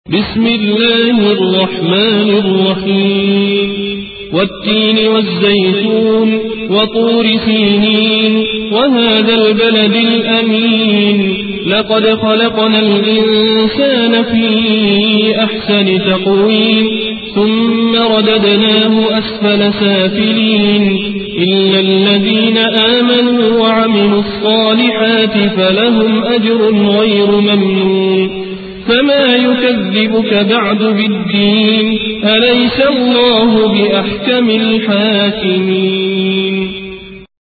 بسم الله الرحمن الرحيم والتين والزيتون وطور سينين وهذا البلد الأمين لقد خلقنا الإنسان في أحسن تقويم ثم رددناه أسفل سافلين إلا الذين آمنوا وعملوا الصالحات فلهم أجر غير ممنون فما يكذبك بعد بالدين أليس الله بأحكم الحاكمين